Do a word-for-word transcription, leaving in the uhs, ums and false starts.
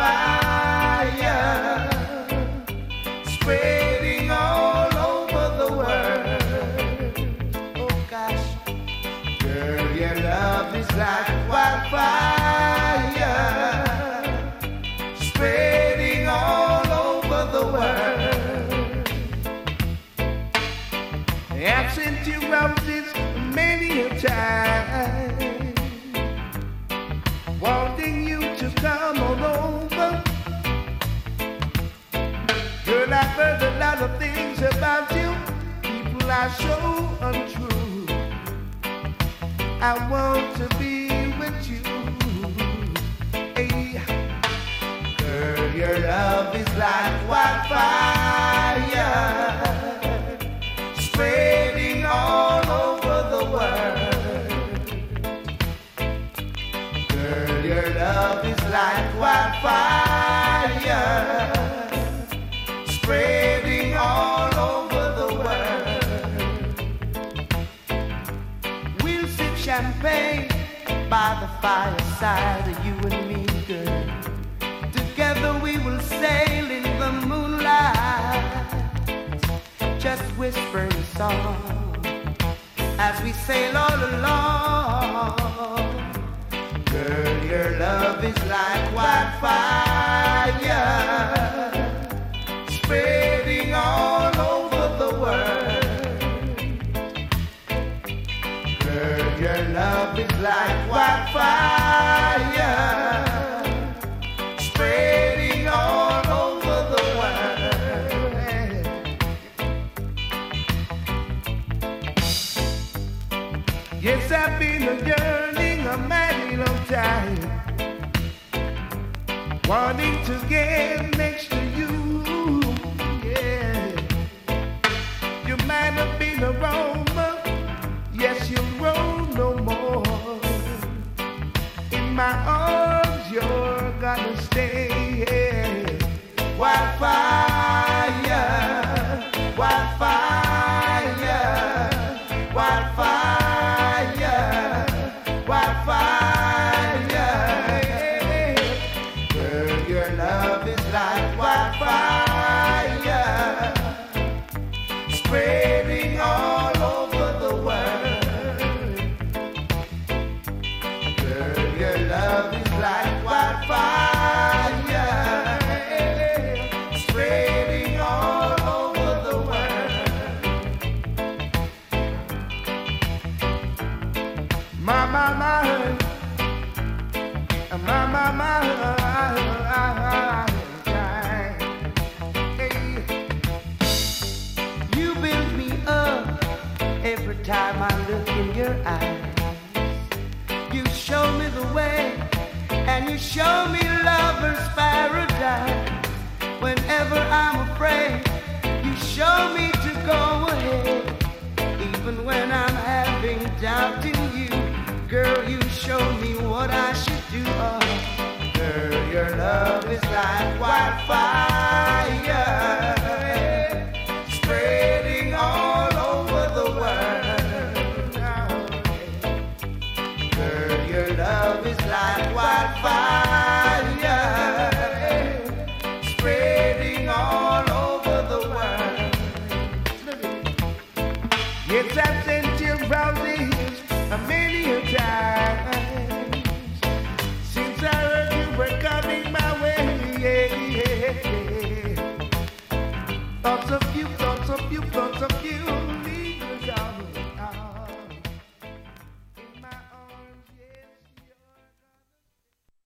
wildfire, spreading all over the world. Oh gosh, girl, your love is like wildfire, spreading all over the world. I've sent you roses many a time, wanting you to come on over. Girl, I've heard a lot of things about you. People are so untrue. I want to be with you. Hey. Girl, your love is like wildfire, spreading all over the world. Girl, your love is like wildfire, spreading all over the world. We'll sip champagne by the fireside, you and me, girl. Together we will sail in the moonlight, just whispering a song as we sail all along. Girl, your love is like wildfire, spreading all over the world. Girl, your love is like wildfire, spreading all over the world. Yes, I've been a yearning a mighty long time, wanting to get next to you. Yeah, you might have been a roamer, yes, you roam no more. In my arms, you're gonna stay. Yeah. Wildfire, wildfire, wildfire, wildfire. Girl, your love is like wildfire, spreading all over the world. Girl, your love is like wildfire, spreading all over the world. My, my, my, my, my, my, hey. You build me up every time I look in your eyes. You show me the way, and you show me lover's paradise. Whenever I'm afraid, you show me to go ahead. Even when I'm having doubt in you, girl, you show me what I should do. Oh, girl, your love is like wildfire, spreading all over the world. Girl, your love is like wildfire, spreading all over the world. Yes, I've sent you roses many a time,